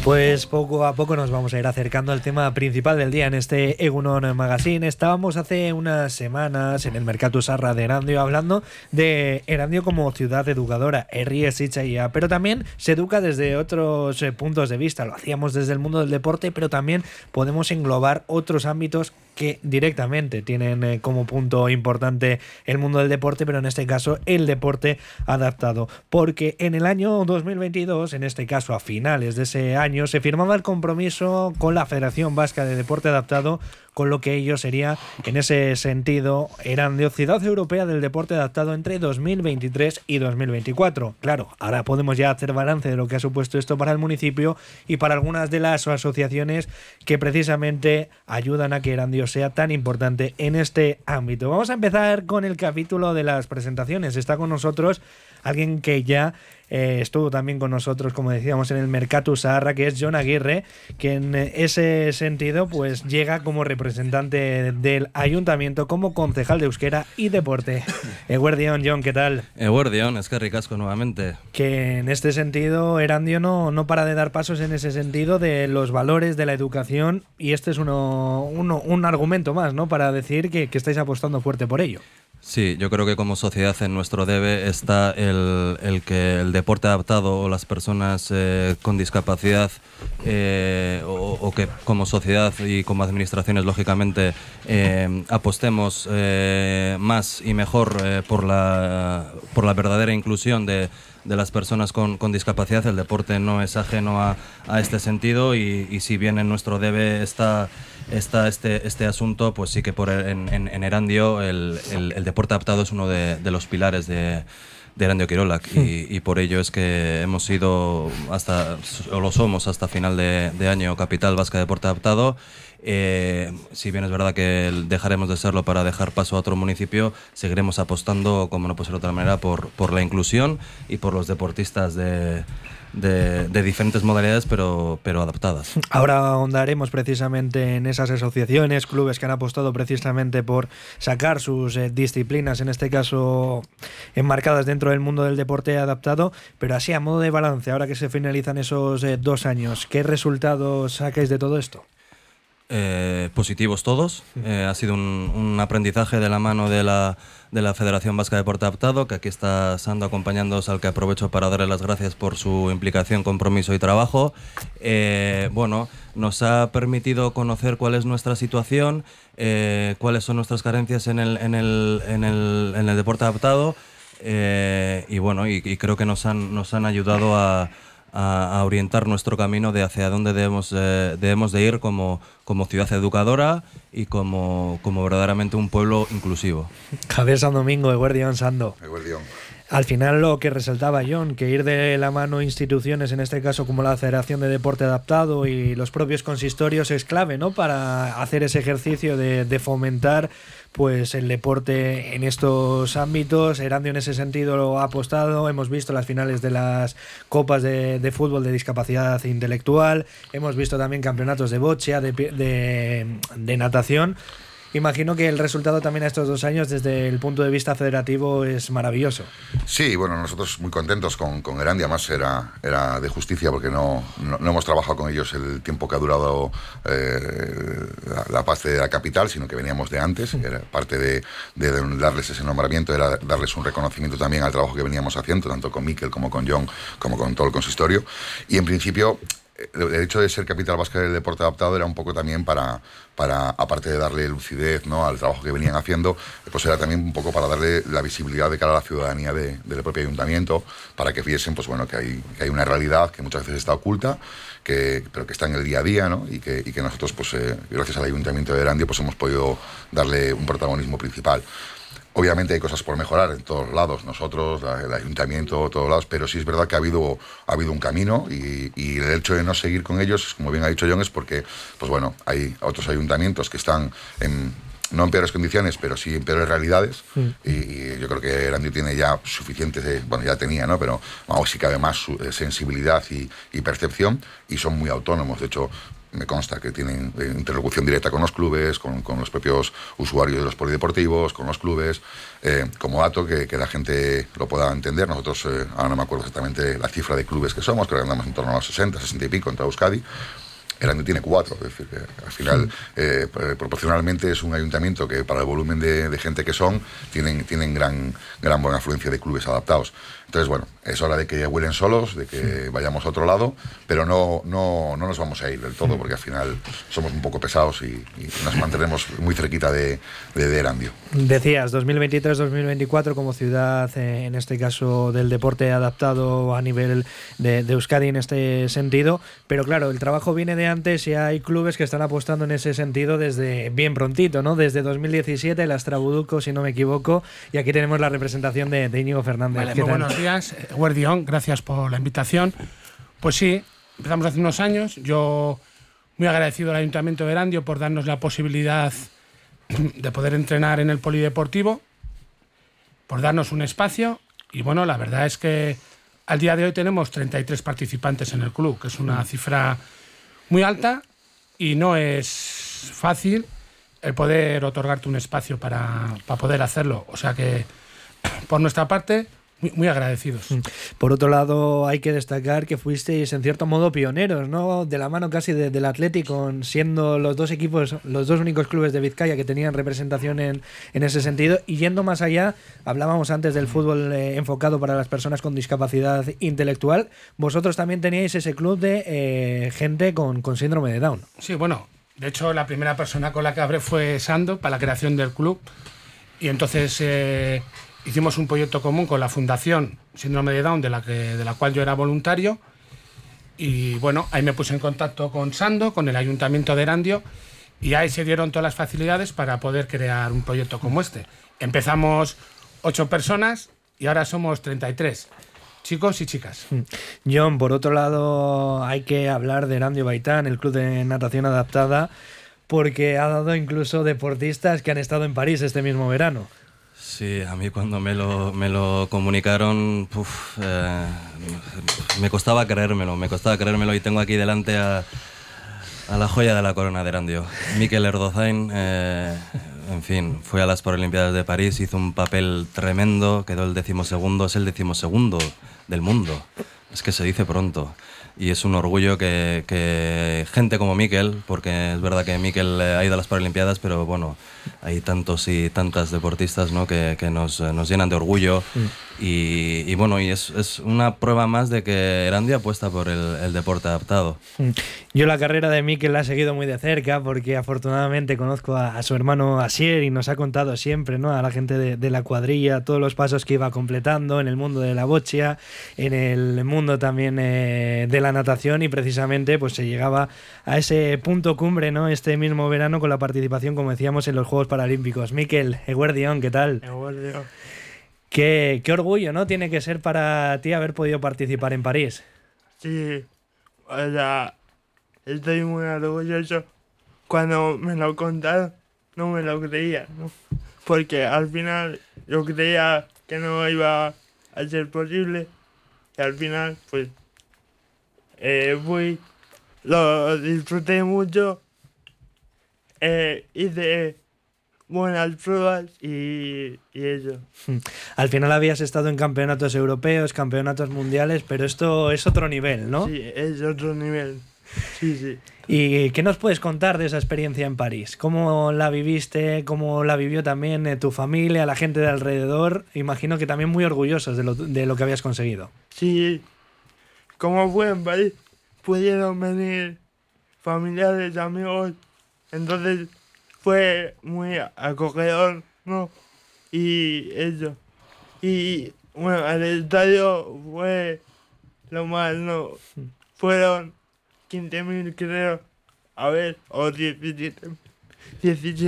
Pues poco a poco nos vamos a ir acercando al tema principal del día en este Egunon Magazine. Estábamos hace unas semanas en el Mercatu Sarra de Erandio hablando de Erandio como ciudad educadora, herri hezitzailea, pero también se educa desde otros puntos de vista. Lo hacíamos desde el mundo del deporte, pero también podemos englobar otros ámbitos que directamente tienen como punto importante el mundo del deporte, pero en este caso el deporte adaptado. Porque en el año 2022, en este caso a finales de ese año, se firmaba el compromiso con la Federación Vasca de Deporte Adaptado, con lo que ello sería, en ese sentido, Erandio, Ciudad Europea del Deporte Adaptado entre 2023 y 2024. Claro, ahora podemos ya hacer balance de lo que ha supuesto esto para el municipio y para algunas de las asociaciones que precisamente ayudan a que Erandio sea tan importante en este ámbito. Vamos a empezar con el capítulo de las presentaciones. Está con nosotros alguien que ya estuvo también con nosotros, como decíamos, en el Mercatu Sarra, que es Jon Aguirre, que en ese sentido pues llega como representante del ayuntamiento, como concejal de euskera y deporte. Eguerdión, Jon, ¿qué tal? Eguerdión, es que ricasco nuevamente. Que en este sentido Erandio no para de dar pasos en ese sentido de los valores de la educación, y este es un argumento más, ¿no?, para decir que estáis apostando fuerte por ello. Sí, yo creo que como sociedad en nuestro debe está el que el deporte adaptado o las personas con discapacidad o que como sociedad y como administraciones lógicamente apostemos más y mejor por la verdadera inclusión de las personas con discapacidad. El deporte no es ajeno a este sentido y si bien en nuestro debe está este asunto, pues sí que en Erandio el deporte adaptado es uno de los pilares de Erandio Kirolak y por ello es que hemos sido lo somos hasta final de año capital vasca de deporte adaptado. Si bien es verdad que dejaremos de serlo para dejar paso a otro municipio, seguiremos apostando, como no puede ser de otra manera, por la inclusión y por los deportistas de diferentes modalidades, pero adaptadas. Ahora ahondaremos precisamente en esas asociaciones, clubes que han apostado precisamente por sacar sus disciplinas, en este caso enmarcadas dentro del mundo del deporte adaptado, pero así a modo de balance, ahora que se finalizan esos 2 años, ¿qué resultados sacáis de todo esto? Positivos todos. Ha sido un aprendizaje de la mano de la Federación Vasca de Deporte Adaptado, que aquí está Sando acompañándoos, al que aprovecho para darle las gracias por su implicación, compromiso y trabajo. Nos ha permitido conocer cuál es nuestra situación, cuáles son nuestras carencias en el deporte adaptado, y creo que nos han ayudado a orientar nuestro camino de hacia dónde debemos de ir como ciudad educadora y como verdaderamente un pueblo inclusivo. Javier San Domingo, Eguerdión, Sando. Eguerdión. Al final lo que resaltaba Jon, que ir de la mano instituciones, en este caso como la Federación de Deporte Adaptado y los propios consistorios, es clave, ¿no?, para hacer ese ejercicio de fomentar pues el deporte en estos ámbitos. Erandio en ese sentido lo ha apostado. Hemos visto las finales de las copas de fútbol de discapacidad intelectual, hemos visto también campeonatos de bocha, de natación. Imagino que el resultado también a estos 2 años desde el punto de vista federativo es maravilloso. Sí, bueno, nosotros muy contentos con Erandio. Además era de justicia porque no hemos trabajado con ellos el tiempo que ha durado la parte de la capital, sino que veníamos de antes. Era parte de darles ese nombramiento, era darles un reconocimiento también al trabajo que veníamos haciendo, tanto con Miquel como con Jon, como con todo el consistorio. Y en principio el hecho de ser capital vasca del deporte adaptado era un poco también para aparte de darle lucidez, ¿no?, al trabajo que venían haciendo, pues era también un poco para darle la visibilidad de cara a la ciudadanía del propio ayuntamiento, para que viesen pues bueno, que hay una realidad que muchas veces está oculta, pero que está en el día a día, ¿no?, y que nosotros pues gracias al ayuntamiento de Erandio pues hemos podido darle un protagonismo principal. Obviamente hay cosas por mejorar en todos lados, nosotros, el ayuntamiento, todos lados, pero sí es verdad que ha habido un camino y el hecho de no seguir con ellos, como bien ha dicho Jon, es porque, pues bueno, hay otros ayuntamientos que están no en peores condiciones, pero sí en peores realidades, y yo creo que Erandio tiene ya suficiente, ya tenía, ¿no?, pero vamos, sí cabe más sensibilidad y percepción, y son muy autónomos. De hecho, me consta que tienen interlocución directa con los clubes, con los propios usuarios de los polideportivos, con los clubes. Como dato que la gente lo pueda entender, nosotros, ahora no me acuerdo exactamente la cifra de clubes que somos, creo que andamos en torno a los 60, 60 y pico en toda Euskadi. El año tiene 4, es decir, que al final, proporcionalmente es un ayuntamiento que para el volumen de gente que son, tienen gran buena afluencia de clubes adaptados. Entonces, bueno, es hora de que vuelen solos, de que vayamos a otro lado, pero no nos vamos a ir del todo, porque al final somos un poco pesados y nos mantenemos muy cerquita de Erandio. Decías, 2023-2024 como ciudad, en este caso del deporte adaptado a nivel de Euskadi en este sentido, pero claro, el trabajo viene de antes y hay clubes que están apostando en ese sentido desde bien prontito, ¿no? Desde 2017, el Astrabuduco, si no me equivoco, y aquí tenemos la representación de Íñigo Fernández. Vale, muy buenos días, Guardión, gracias por la invitación. Pues sí, empezamos hace unos años, yo muy agradecido al Ayuntamiento de Erandio por darnos la posibilidad de poder entrenar en el polideportivo, por darnos un espacio, y bueno, la verdad es que al día de hoy tenemos 33 participantes en el club, que es una cifra muy alta y no es fácil el poder otorgarte un espacio para poder hacerlo. O sea que, por nuestra parte, muy agradecidos. Por otro lado, hay que destacar que fuisteis en cierto modo pioneros, ¿no? De la mano casi del Atlético, siendo los dos equipos, los dos únicos clubes de Vizcaya que tenían representación en ese sentido. Y yendo más allá, hablábamos antes del fútbol enfocado para las personas con discapacidad intelectual. Vosotros también teníais ese club de gente con síndrome de Down. Sí, bueno, de hecho la primera persona con la que hablé fue Sando para la creación del club. Y entonces hicimos un proyecto común con la Fundación Síndrome de Down, de la cual yo era voluntario. Y bueno, ahí me puse en contacto con Sando, con el Ayuntamiento de Erandio, y ahí se dieron todas las facilidades para poder crear un proyecto como este. Empezamos 8 personas y ahora somos 33, chicos y chicas. John, por otro lado, hay que hablar de Erandio Baitán, el club de natación adaptada, porque ha dado incluso deportistas que han estado en París este mismo verano. Sí, a mí cuando me lo comunicaron, me costaba creérmelo y tengo aquí delante a la joya de la corona de Erandio, Mikel Erdozain. En fin, fue a las Paralimpiadas de París, hizo un papel tremendo, quedó el 12º, es el 12º del mundo. Es que se dice pronto. Y es un orgullo que gente como Mikel, porque es verdad que Mikel ha ido a las Paralimpiadas, pero bueno, hay tantos y tantas deportistas, ¿no? que nos llenan de orgullo. Y bueno, y es una prueba más de que Erandio apuesta por el deporte adaptado. Yo la carrera de Mikel la he seguido muy de cerca porque afortunadamente conozco a su hermano Asier y nos ha contado siempre, ¿no? A la gente de la cuadrilla todos los pasos que iba completando en el mundo de la bocha, en el mundo también de la natación, y precisamente pues se llegaba a ese punto cumbre, ¿no? Este mismo verano con la participación, como decíamos, en los Juegos Paralímpicos. Mikel, Eguerdión, ¿qué tal? Eguerdión. Qué orgullo, ¿no? Tiene que ser para ti haber podido participar en París. Sí, o sea, estoy muy orgulloso. Cuando me lo contaron, no me lo creía, ¿no? Porque al final yo creía que no iba a ser posible y al final, pues, fui, lo disfruté mucho, hice buenas pruebas y eso. Al final habías estado en campeonatos europeos, campeonatos mundiales, pero esto es otro nivel, ¿no? Sí, es otro nivel. Sí, sí. ¿Y qué nos puedes contar de esa experiencia en París? ¿Cómo la viviste? ¿Cómo la vivió también tu familia, la gente de alrededor? Imagino que también muy orgullosos de lo que habías conseguido. Sí, como fue en París, pudieron venir familiares, amigos, entonces fue muy acogedor, ¿no? Y eso. Y bueno, el estadio fue lo más, ¿no? Fueron 15.000, creo, a ver, o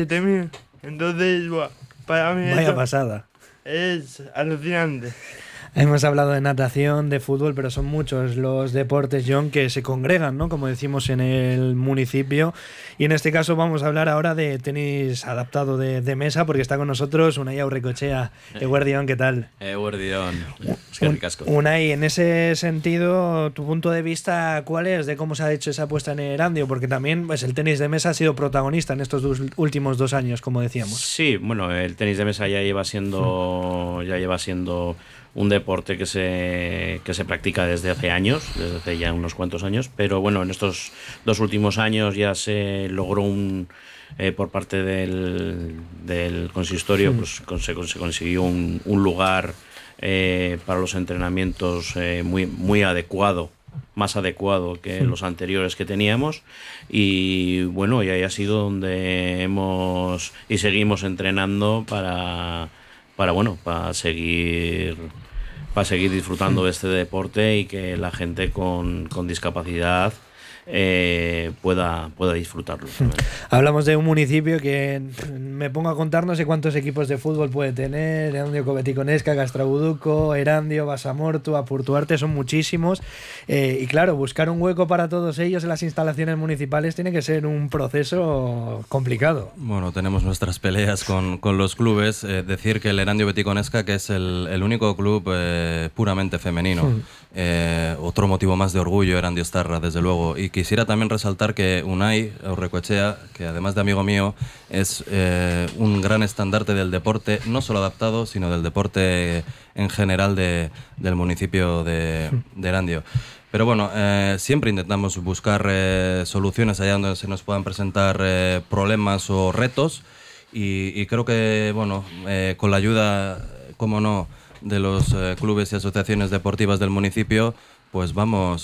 17.000. Entonces, bueno, para mí Vaya eso pasada. es alucinante. Hemos hablado de natación, de fútbol, pero son muchos los deportes, John, que se congregan, ¿no? Como decimos, en el municipio. Y en este caso vamos a hablar ahora de tenis adaptado de mesa, porque está con nosotros Unai Aurrecoechea. Eguerdión, ¿qué tal? Eguerdión. Es que ricasco. Unai, en ese sentido, tu punto de vista, ¿cuál es de cómo se ha hecho esa apuesta en Erandio? Porque también pues, el tenis de mesa ha sido protagonista en estos últimos 2 años, como decíamos. Sí, bueno, el tenis de mesa ya lleva siendo un deporte que se practica desde hace años, desde hace ya unos cuantos años, pero bueno, en estos 2 últimos años ya se logró por parte del consistorio, pues se consiguió un lugar para los entrenamientos muy adecuado, más adecuado que los anteriores que teníamos, y bueno, y ahí ha sido donde hemos y seguimos entrenando para seguir disfrutando de este deporte y que la gente con discapacidad pueda disfrutarlo. Hablamos de un municipio que me pongo a contar no sé cuántos equipos de fútbol puede tener: Erandio, Cobeticonesca, Castrabuduco, Erandio, Basamortu, Apurtuarte, son muchísimos, y claro, buscar un hueco para todos ellos en las instalaciones municipales tiene que ser un proceso complicado. Bueno, tenemos nuestras peleas con los clubes. Decir que el Erandio Beticonesca, que es el único club puramente femenino. Otro motivo más de orgullo, Erandio Estarra, desde luego. Y quisiera también resaltar que Unai Aurrecoechea, que además de amigo mío, es un gran estandarte del deporte, no solo adaptado, sino del deporte en general del municipio de Erandio. Pero bueno, siempre intentamos buscar soluciones allá donde se nos puedan presentar problemas o retos, y creo que, bueno, con la ayuda, como no, de los clubes y asociaciones deportivas del municipio, pues vamos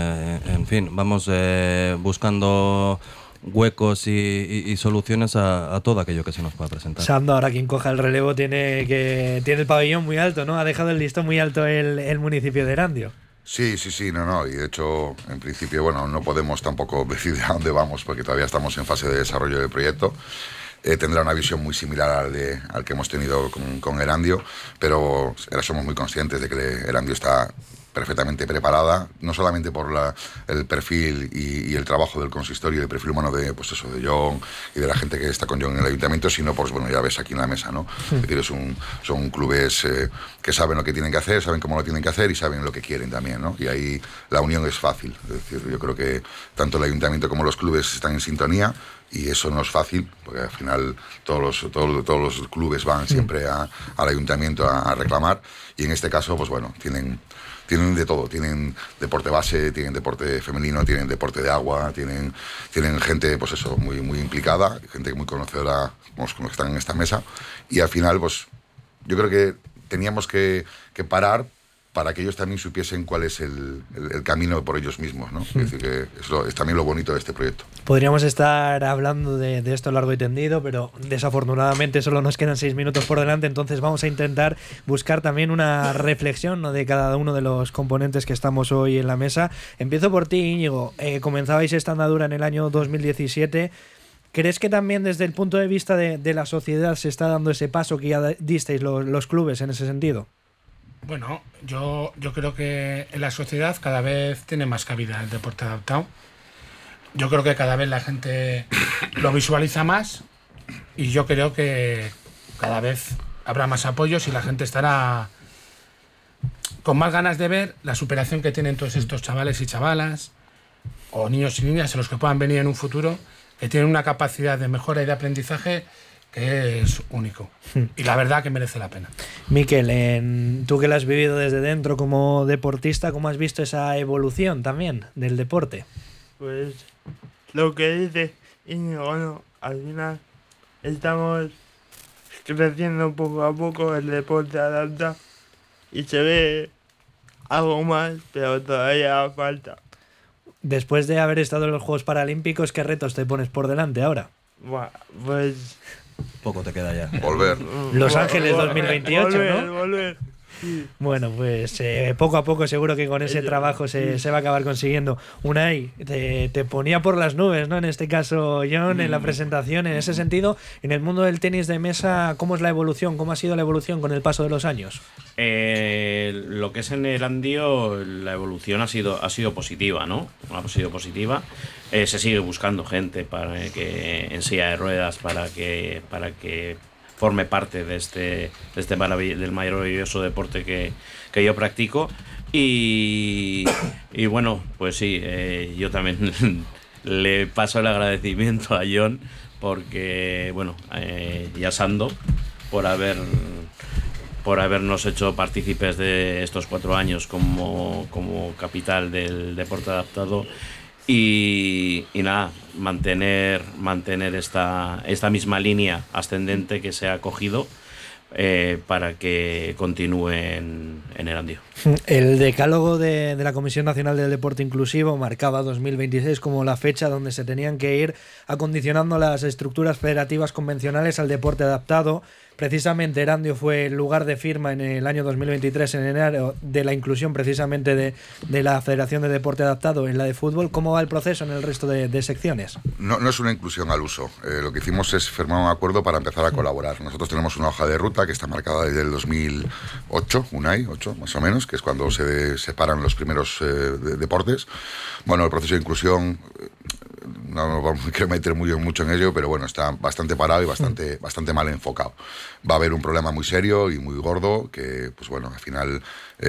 buscando huecos y soluciones a todo aquello que se nos pueda presentar. Sando, ahora quien coja el relevo tiene el pabellón muy alto, ¿no? Ha dejado el listón muy alto el municipio de Erandio. Sí, no, y de hecho, en principio, bueno, no podemos tampoco decir a dónde vamos, porque todavía estamos en fase de desarrollo del proyecto. Tendrá una visión muy similar al que hemos tenido con Erandio, pero ahora somos muy conscientes de que Erandio está perfectamente preparada, no solamente por el perfil y el trabajo del consistorio y el perfil humano de John y de la gente que está con John en el ayuntamiento, sino pues bueno, ya ves aquí en la mesa, ¿no? Es decir, son clubes que saben lo que tienen que hacer, saben cómo lo tienen que hacer y saben lo que quieren también, ¿no? Y ahí la unión es fácil. Es decir, yo creo que tanto el ayuntamiento como los clubes están en sintonía, y eso no es fácil, porque al final todos los clubes van siempre al ayuntamiento a reclamar, y en este caso, pues bueno, tienen de todo, tienen deporte base, tienen deporte femenino, tienen deporte de agua, tienen gente, pues eso, muy implicada, gente muy conocedora, como los que están en esta mesa, y al final, pues yo creo que teníamos que parar para que ellos también supiesen cuál es el camino por ellos mismos, ¿no? Es decir, que es también lo bonito de este proyecto. Podríamos estar hablando de esto largo y tendido, pero desafortunadamente solo nos quedan 6 minutos por delante, entonces vamos a intentar buscar también una reflexión, ¿no?, de cada uno de los componentes que estamos hoy en la mesa. Empiezo por ti, Íñigo. Comenzabais esta andadura en el año 2017. ¿Crees que también desde el punto de vista de la sociedad se está dando ese paso que ya disteis los clubes en ese sentido? Bueno, yo creo que en la sociedad cada vez tiene más cabida el deporte adaptado. Yo creo que cada vez la gente lo visualiza más, y yo creo que cada vez habrá más apoyos y la gente estará con más ganas de ver la superación que tienen todos estos chavales y chavalas, o niños y niñas, en los que puedan venir en un futuro, que tienen una capacidad de mejora y de aprendizaje que es único, y la verdad que merece la pena. Miquel, tú que lo has vivido desde dentro como deportista, ¿cómo has visto esa evolución también del deporte? Pues lo que dice Íñigo, ¿no? Al final estamos creciendo poco a poco, el deporte adapta y se ve algo más, pero todavía falta. Después de haber estado en los Juegos Paralímpicos, ¿qué retos te pones por delante ahora? Bueno, pues Poco te queda ya. Volver. Los Ángeles 2028, volver, ¿no? Volver. Bueno, pues poco a poco seguro que con ese trabajo se va a acabar consiguiendo. Unai, te ponía por las nubes, ¿no? En este caso, John, en la presentación. En ese sentido, en el mundo del tenis de mesa, ¿cómo es la evolución? ¿Cómo ha sido la evolución con el paso de los años? Lo que es en Erandio, la evolución ha sido positiva, ¿no? Ha sido positiva. Se sigue buscando gente para que en silla de ruedas para que forme parte de del maravilloso deporte que yo practico. Y bueno, pues sí, yo también le paso el agradecimiento a John porque, bueno, y a Sando por habernos hecho partícipes de estos 4 años como capital del deporte adaptado. Y nada, mantener esta misma línea ascendente que se ha cogido para que continúe en Erandio. El decálogo de la Comisión Nacional del Deporte Inclusivo marcaba 2026 como la fecha donde se tenían que ir acondicionando las estructuras federativas convencionales al deporte adaptado. Precisamente Erandio fue el lugar de firma en el año 2023, en enero, de la inclusión precisamente de la Federación de Deporte Adaptado en la de fútbol. ¿Cómo va el proceso en el resto de secciones? No es una inclusión al uso. Lo que hicimos es firmar un acuerdo para empezar a colaborar. Nosotros tenemos una hoja de ruta que está marcada desde el 2008, Unai, 8 más o menos, que es cuando se separan los primeros deportes. Bueno, el proceso de inclusión... No quiero meter mucho en ello, pero bueno, está bastante parado y bastante mal enfocado. Va a haber un problema muy serio y muy gordo que, pues bueno, al final...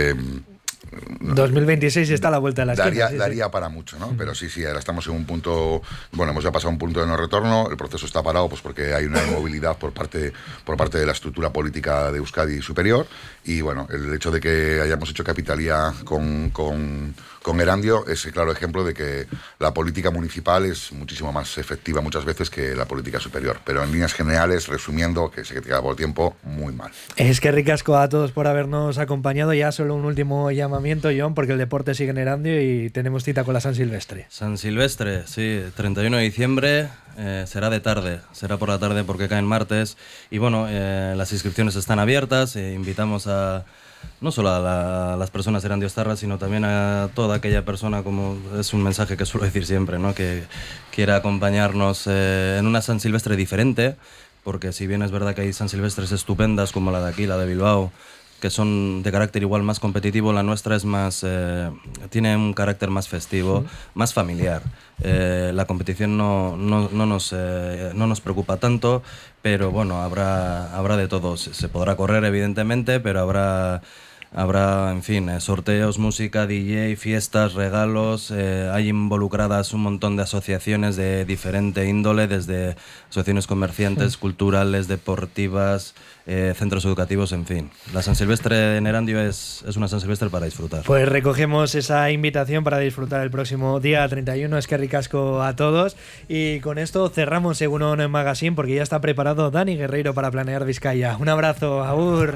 2026 está a la vuelta de la esquina. Daría para mucho, ¿no? Pero sí, ahora estamos en un punto... Bueno, hemos ya pasado un punto de no retorno. El proceso está parado pues porque hay una inmovilidad por parte de la estructura política de Euskadi superior. Y bueno, el hecho de que hayamos hecho capitalía con Erandio es claro ejemplo de que la política municipal es muchísimo más efectiva muchas veces que la política superior. Pero en líneas generales, resumiendo, que sé que te queda por tiempo, muy mal. Es que ricasco a todos por habernos acompañado. Ya solo un último llamamiento, John, porque el deporte sigue en Erandio y tenemos cita con la San Silvestre. San Silvestre, sí, 31 de diciembre, será de tarde, será por la tarde porque cae en martes. Y bueno, las inscripciones están abiertas, invitamos a... No solo a las personas de Erandiostarras, sino también a toda aquella persona, como es un mensaje que suelo decir siempre, ¿no? Que quiera acompañarnos en una San Silvestre diferente, porque si bien es verdad que hay San Silvestres estupendas como la de aquí, la de Bilbao, que son de carácter igual más competitivo, la nuestra es más tiene un carácter más festivo, más familiar. La competición no nos preocupa tanto, pero bueno, habrá de todo. Se podrá correr evidentemente, pero habrá, en fin, sorteos, música, DJ, fiestas, regalos. Hay involucradas un montón de asociaciones de diferente índole, desde asociaciones comerciantes, culturales, deportivas, centros educativos, en fin. La San Silvestre en Erandio es una San Silvestre para disfrutar. Pues recogemos esa invitación para disfrutar el próximo día 31. Es que ricasco a todos. Y con esto cerramos Egunon Magazine porque ya está preparado Dani Guerreiro para planear Vizcaya. Un abrazo, agur.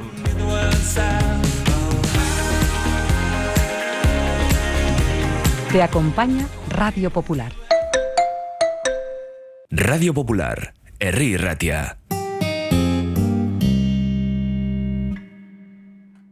Te acompaña Radio Popular. Radio Popular, Herri Ratia.